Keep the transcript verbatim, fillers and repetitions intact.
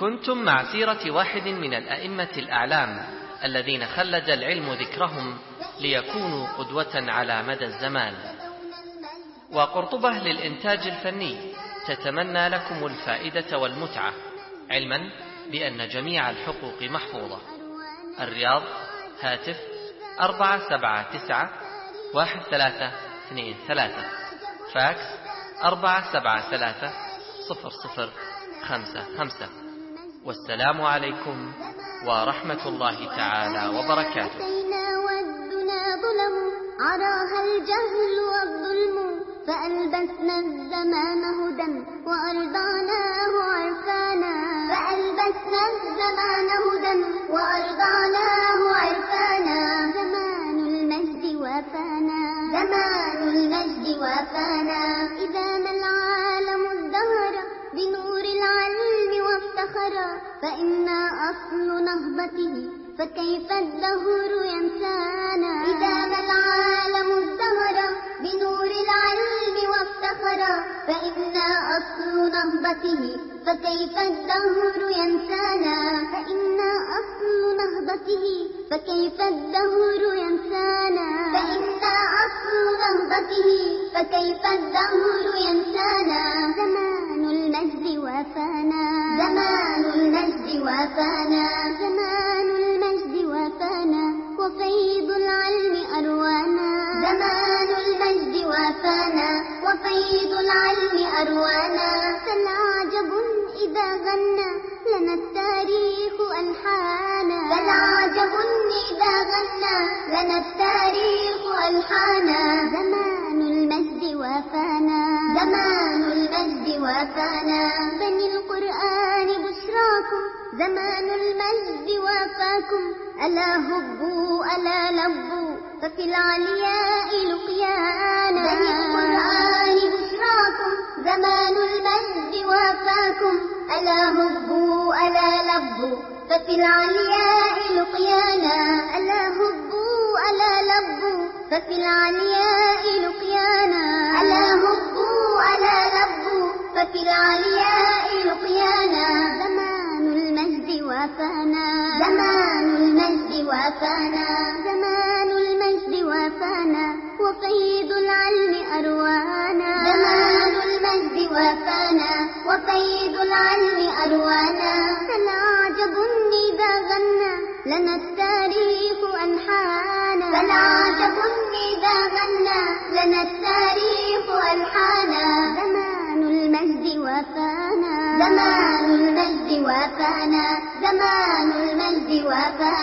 كنتم مع سيرة واحد من الأئمة الأعلام الذين خلد العلم ذكرهم ليكونوا قدوة على مدى الزمان. وقرطبة للإنتاج الفني تتمنى لكم الفائدة والمتعة، علما بأن جميع الحقوق محفوظة. الرياض، هاتف أربعة سبعة تسعة واحد ثلاثة اثنين ثلاثة، فاكس أربعة سبعة ثلاثة صفر صفر خمسة خمسة. والسلام عليكم ورحمة الله تعالى وبركاته. والدنا ظلم عراها الجهل والظلم، فألبسنا الزمان هدى وأرضعناه عرفانا، فألبسنا الزمان هدى وأرضعناه عرفانا. زمان المجد وافانا، زمان المجد وافانا. إذا ما العالم ازدهر بنور العلم وافتخر، فإنا أصل نهضته فكيف الدهر ينسانا. إذا ما العالم ازدهر بنور العلم وافتخر، فإنا أصل نهضته فكيف الدهر ينسانا. فإنا أصل نهضته فكيف الدهر ينسانا. فإنا أصل نهضته فكيف الدهر ينسانا. زمان المجد وافانا، زمان المجد وافانا، زمان المجد وافانا، وفيض العلم أروانا. زمان المجد وافانا وفيض العلم أروانا. فالعجب إذا غنى لنا التاريخ ألحانا، فالعجب إذا غنى لنا التاريخ ألحانا. زمان المجد وافانا، زمان المجد وافانا. بني القرآن بشراكم، زمان المجد وافاكم. ألا هبوا ألا لبوا ففي العلياء لقيانا. بني القرآن بشراكم، زمان المجد وافاكم. ألا هبوا ألا لبوا ففي العلياء لقيانا. ألا هبوا ألا لبوا ففي العلياء لقيانا. ألا هبوا ألا لبوا ففي العلياء لقيانا. زمان المجد وافانا، زمان المجد وافانا، زمان المجد وافانا، وفيض العلم أروانا. زمان المجد وافانا وفيض العلم أروانا. فالعجب إذا غنى لنا التاريخ ألحانا، فالعجب إذا غنى لنا التاريخ ألحانا. زمان المجد وافانا، زمان المجد وافانا، زمان المجد وافانا.